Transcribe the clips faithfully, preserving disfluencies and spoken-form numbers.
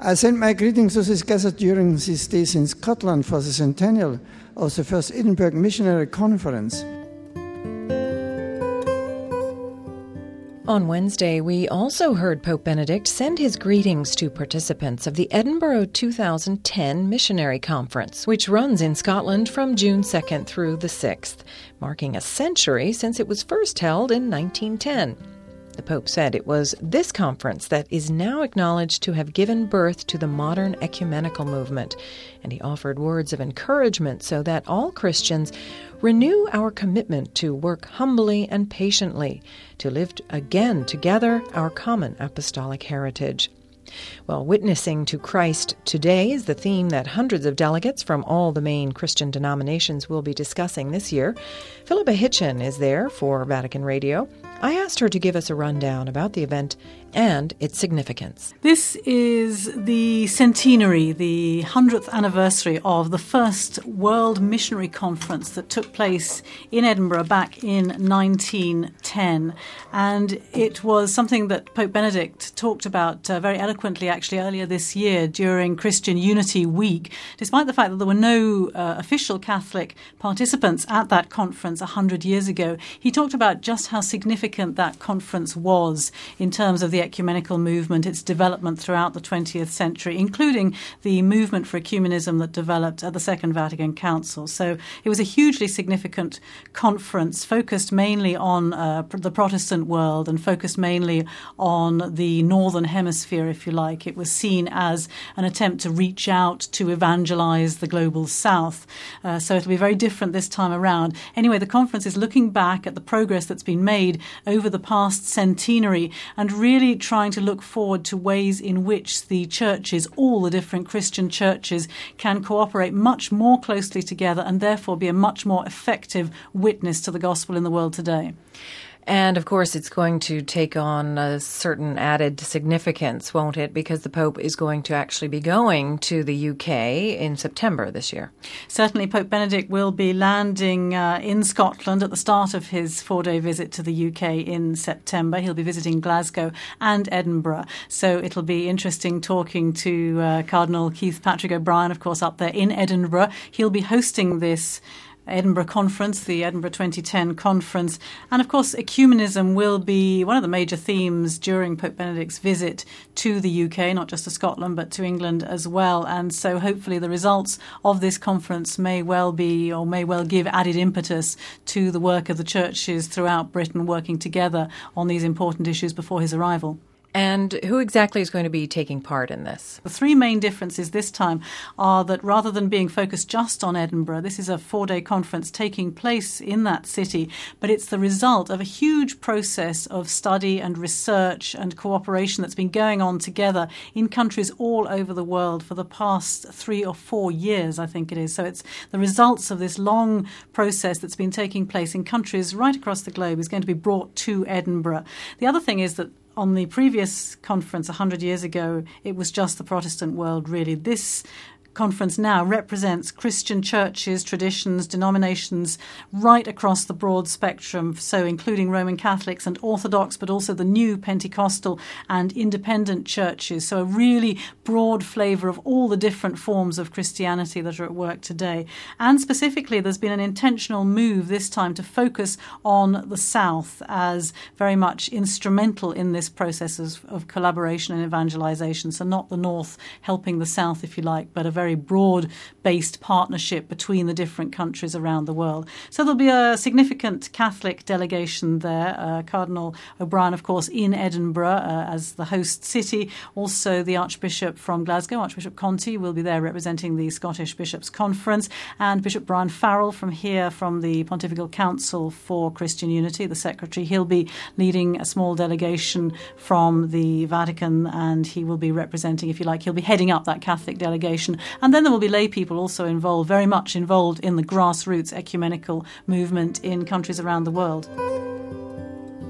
I send my greetings to this gathered during these days in Scotland for the centennial of the first Edinburgh Missionary Conference. On Wednesday, we also heard Pope Benedict send his greetings to participants of the Edinburgh two thousand ten Missionary Conference, which runs in Scotland from June second through the sixth, marking a century since it was first held in nineteen ten. The Pope said it was this conference that is now acknowledged to have given birth to the modern ecumenical movement, and he offered words of encouragement so that all Christians renew our commitment to work humbly and patiently, to live again together our common apostolic heritage. Well, witnessing to Christ today is the theme that hundreds of delegates from all the main Christian denominations will be discussing this year. Philippa Hitchen is there for Vatican Radio. I asked her to give us a rundown about the event and its significance. This is the centenary, the hundredth anniversary of the first World Missionary Conference that took place in Edinburgh back in nineteen ten. And it was something that Pope Benedict talked about uh, very eloquently actually earlier this year during Christian Unity Week, despite the fact that there were no uh, official Catholic participants at that conference a hundred years ago. He talked about just how significant that conference was in terms of the ecumenical movement, its development throughout the twentieth century, including the movement for ecumenism that developed at the Second Vatican Council. So it was a hugely significant conference focused mainly on uh, the Protestant world and focused mainly on the Northern Hemisphere, if you like. It was seen as an attempt to reach out to evangelize the global South. Uh, so it'll be very different this time around. Anyway, the conference is looking back at the progress that's been made over the past centenary and really trying to look forward to ways in which the churches, all the different Christian churches, can cooperate much more closely together and therefore be a much more effective witness to the gospel in the world today. And, of course, it's going to take on a certain added significance, won't it? Because the Pope is going to actually be going to the U K in September this year. Certainly, Pope Benedict will be landing uh, in Scotland at the start of his four-day visit to the U K in September. He'll be visiting Glasgow and Edinburgh. So it'll be interesting talking to uh, Cardinal Keith Patrick O'Brien, of course, up there in Edinburgh. He'll be hosting this Edinburgh Conference, the Edinburgh twenty ten Conference. And of course, ecumenism will be one of the major themes during Pope Benedict's visit to the U K, not just to Scotland, but to England as well. And so hopefully the results of this conference may well be, or may well give added impetus to the work of the churches throughout Britain working together on these important issues before his arrival. And who exactly is going to be taking part in this? The three main differences this time are that rather than being focused just on Edinburgh, this is a four-day conference taking place in that city, but it's the result of a huge process of study and research and cooperation that's been going on together in countries all over the world for the past three or four years, I think it is. So it's the results of this long process that's been taking place in countries right across the globe is going to be brought to Edinburgh. The other thing is that on the previous conference a hundred years ago, it was just the Protestant world, really. This conference now represents Christian churches, traditions, denominations right across the broad spectrum, so including Roman Catholics and Orthodox, but also the new Pentecostal and independent churches. So a really broad flavour of all the different forms of Christianity that are at work today. And specifically, there's been an intentional move this time to focus on the South as very much instrumental in this process of, of collaboration and evangelization. So not the North helping the South, if you like, but a very very broad-based partnership between the different countries around the world. So there'll be a significant Catholic delegation there. Uh, Cardinal O'Brien, of course, in Edinburgh uh, as the host city. Also the Archbishop from Glasgow, Archbishop Conti, will be there representing the Scottish Bishops' Conference, and Bishop Brian Farrell from here, from the Pontifical Council for Christian Unity, the Secretary. He'll be leading a small delegation from the Vatican, and he will be representing, if you like, he'll be heading up that Catholic delegation. And then there will be lay people also involved, very much involved in the grassroots ecumenical movement in countries around the world.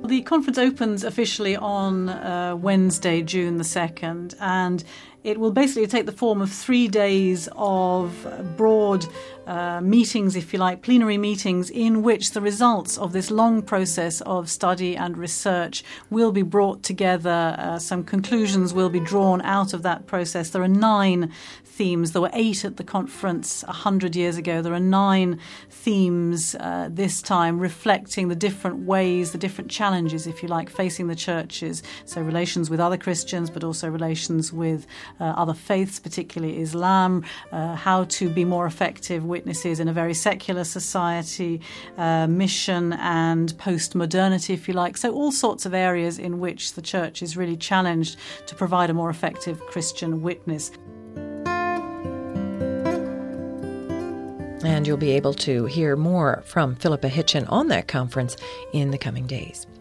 The conference opens officially on uh, Wednesday, June the second, and it will basically take the form of three days of broad uh, meetings, if you like, plenary meetings, in which the results of this long process of study and research will be brought together. Uh, some conclusions will be drawn out of that process. There are nine themes. There were eight at the conference a hundred years ago. There are nine themes uh, this time, reflecting the different ways, the different challenges, if you like, facing the churches. So relations with other Christians, but also relations with uh, other faiths, particularly Islam, uh, how to be more effective witnesses in a very secular society, uh, mission and post-modernity, if you like. So all sorts of areas in which the church is really challenged to provide a more effective Christian witness. And you'll be able to hear more from Philippa Hitchen on that conference in the coming days.